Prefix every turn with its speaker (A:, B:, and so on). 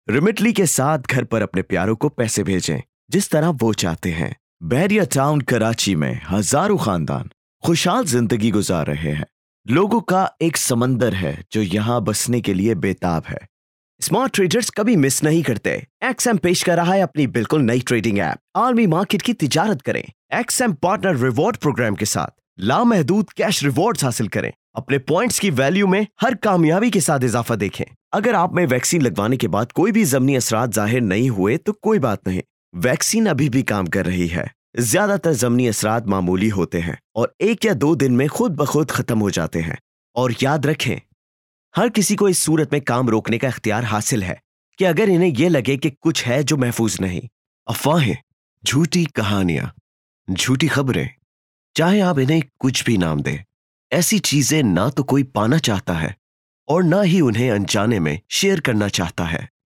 A: रिमिटली के साथ घर पर अपने प्यारों को पैसे भेजें जिस तरह वो चाहते हैं। बहरिया टाउन कराची में हजारों खानदान खुशहाल जिंदगी गुजार रहे हैं। लोगों का एक समंदर है जो यहाँ बसने के लिए बेताब है। स्मार्ट ट्रेडर्स कभी मिस नहीं करते। एक्सएम पेश कर रहा है अपनी बिल्कुल नई ट्रेडिंग ऐप। आलमी मार्केट की तिजारत करें। एक्सएम पार्टनर रिवॉर्ड प्रोग्राम के साथ लामहदूद कैश रिवॉर्ड्स हासिल करें। अपने पॉइंट्स की वैल्यू में हर कामयाबी के साथ इजाफा देखें। अगर आप में वैक्सीन लगवाने के बाद कोई भी ज़मनी असरात जाहिर नहीं हुए तो कोई बात नहीं, वैक्सीन अभी भी काम कर रही है। ज्यादातर ज़मनी असरात मामूली होते हैं और 1 या 2 दिन में खुद ब खुद खत्म हो जाते हैं। और याद रखें, हर किसी को इस सूरत में काम रोकने का इख्तियार हासिल है कि अगर इन्हें यह लगे कि कुछ है जो महफूज नहीं। अफवाहें, झूठी कहानियां, झूठी खबरें, चाहे आप इन्हें कुछ भी नाम दें, ऐसी चीजें ना तो कोई पाना चाहता है और ना ही उन्हें अनजाने में शेयर करना चाहता है।